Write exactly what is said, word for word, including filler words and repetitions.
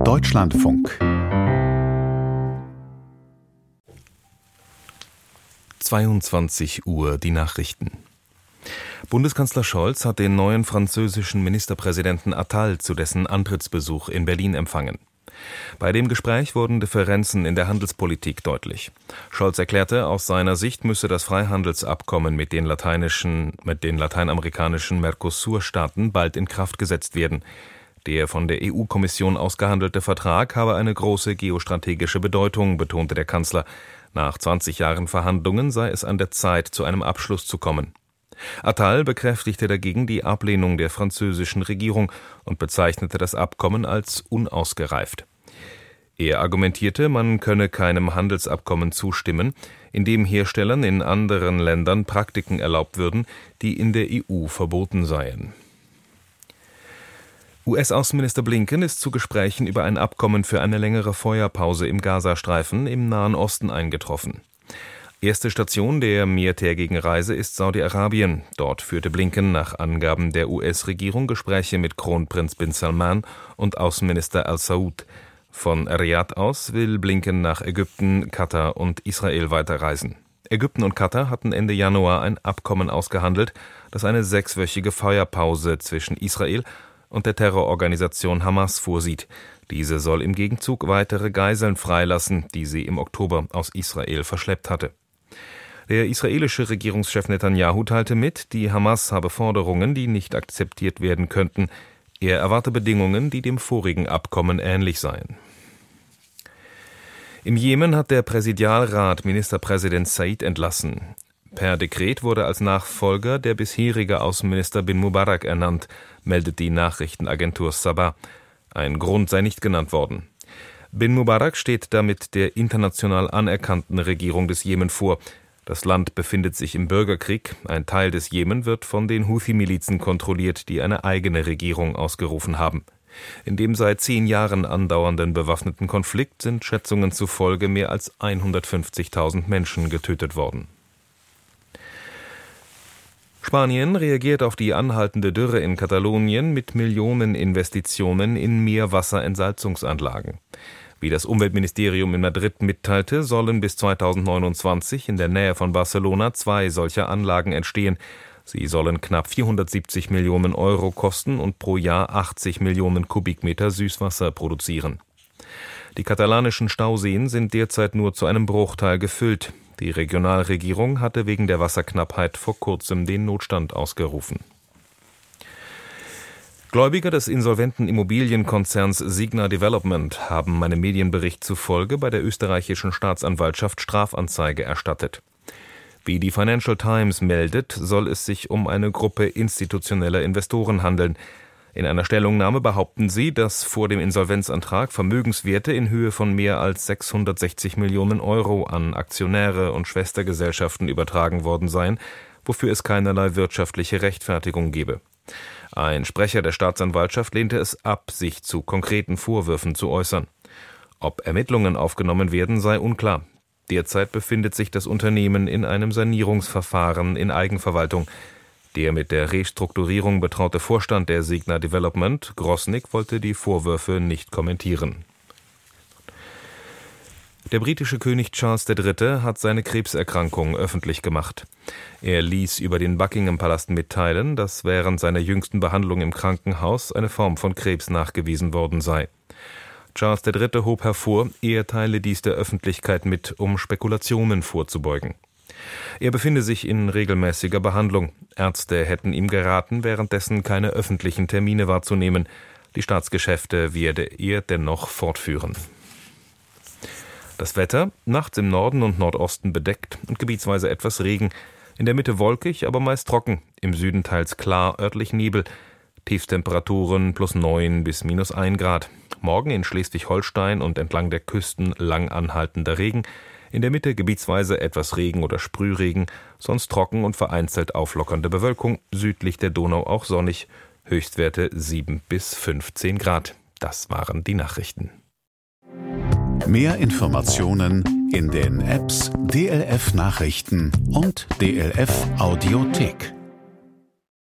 Deutschlandfunk zweiundzwanzig Uhr, die Nachrichten. Bundeskanzler Scholz hat den neuen französischen Ministerpräsidenten Attal zu dessen Antrittsbesuch in Berlin empfangen. Bei dem Gespräch wurden Differenzen in der Handelspolitik deutlich. Scholz erklärte, aus seiner Sicht müsse das Freihandelsabkommen mit den lateinischen, mit den lateinamerikanischen Mercosur-Staaten bald in Kraft gesetzt werden. Der von der E U-Kommission ausgehandelte Vertrag habe eine große geostrategische Bedeutung, betonte der Kanzler. Nach zwanzig Jahren Verhandlungen sei es an der Zeit, zu einem Abschluss zu kommen. Attal bekräftigte dagegen die Ablehnung der französischen Regierung und bezeichnete das Abkommen als unausgereift. Er argumentierte, man könne keinem Handelsabkommen zustimmen, in dem Herstellern in anderen Ländern Praktiken erlaubt würden, die in der E U verboten seien. U S-Außenminister Blinken ist zu Gesprächen über ein Abkommen für eine längere Feuerpause im Gazastreifen im Nahen Osten eingetroffen. Erste Station der mehrtägigen Reise ist Saudi-Arabien. Dort führte Blinken nach Angaben der U S-Regierung Gespräche mit Kronprinz bin Salman und Außenminister Al-Saud. Von Riad aus will Blinken nach Ägypten, Katar und Israel weiterreisen. Ägypten und Katar hatten Ende Januar ein Abkommen ausgehandelt, das eine sechswöchige Feuerpause zwischen Israel und der Terrororganisation Hamas vorsieht. Diese soll im Gegenzug weitere Geiseln freilassen, die sie im Oktober aus Israel verschleppt hatte. Der israelische Regierungschef Netanyahu teilte mit, die Hamas habe Forderungen, die nicht akzeptiert werden könnten. Er erwarte Bedingungen, die dem vorigen Abkommen ähnlich seien. Im Jemen hat der Präsidialrat Ministerpräsident Said entlassen. Per Dekret wurde als Nachfolger der bisherige Außenminister bin Mubarak ernannt, meldet die Nachrichtenagentur Sabah. Ein Grund sei nicht genannt worden. Bin Mubarak steht damit der international anerkannten Regierung des Jemen vor. Das Land befindet sich im Bürgerkrieg. Ein Teil des Jemen wird von den Houthi-Milizen kontrolliert, die eine eigene Regierung ausgerufen haben. In dem seit zehn Jahren andauernden bewaffneten Konflikt sind Schätzungen zufolge mehr als hundertfünfzigtausend Menschen getötet worden. Spanien reagiert auf die anhaltende Dürre in Katalonien mit Millioneninvestitionen in Meerwasserentsalzungsanlagen. Wie das Umweltministerium in Madrid mitteilte, sollen bis zweitausendneunundzwanzig in der Nähe von Barcelona zwei solcher Anlagen entstehen. Sie sollen knapp vierhundertsiebzig Millionen Euro kosten und pro Jahr achtzig Millionen Kubikmeter Süßwasser produzieren. Die katalanischen Stauseen sind derzeit nur zu einem Bruchteil gefüllt. Die Regionalregierung hatte wegen der Wasserknappheit vor kurzem den Notstand ausgerufen. Gläubiger des insolventen Immobilienkonzerns Signa Development haben einem Medienbericht zufolge bei der österreichischen Staatsanwaltschaft Strafanzeige erstattet. Wie die Financial Times meldet, soll es sich um eine Gruppe institutioneller Investoren handeln. In einer Stellungnahme behaupten sie, dass vor dem Insolvenzantrag Vermögenswerte in Höhe von mehr als sechshundertsechzig Millionen Euro an Aktionäre und Schwestergesellschaften übertragen worden seien, wofür es keinerlei wirtschaftliche Rechtfertigung gebe. Ein Sprecher der Staatsanwaltschaft lehnte es ab, sich zu konkreten Vorwürfen zu äußern. Ob Ermittlungen aufgenommen werden, sei unklar. Derzeit befindet sich das Unternehmen in einem Sanierungsverfahren in Eigenverwaltung. Der mit der Restrukturierung betraute Vorstand der Signa Development, Grosnick, wollte die Vorwürfe nicht kommentieren. Der britische König Charles der Dritte hat seine Krebserkrankung öffentlich gemacht. Er ließ über den Buckingham-Palast mitteilen, dass während seiner jüngsten Behandlung im Krankenhaus eine Form von Krebs nachgewiesen worden sei. Charles der Dritte hob hervor, er teile dies der Öffentlichkeit mit, um Spekulationen vorzubeugen. Er befinde sich in regelmäßiger Behandlung. Ärzte hätten ihm geraten, währenddessen keine öffentlichen Termine wahrzunehmen. Die Staatsgeschäfte werde er dennoch fortführen. Das Wetter: nachts im Norden und Nordosten bedeckt und gebietsweise etwas Regen. In der Mitte wolkig, aber meist trocken. Im Süden teils klar, örtlich Nebel. Tiefstemperaturen plus neun bis minus ein Grad. Morgen in Schleswig-Holstein und entlang der Küsten lang anhaltender Regen. In der Mitte gebietsweise etwas Regen oder Sprühregen, sonst trocken und vereinzelt auflockernde Bewölkung, südlich der Donau auch sonnig, Höchstwerte sieben bis fünfzehn Grad. Das waren die Nachrichten. Mehr Informationen in den Apps D L F Nachrichten und D L F Audiothek.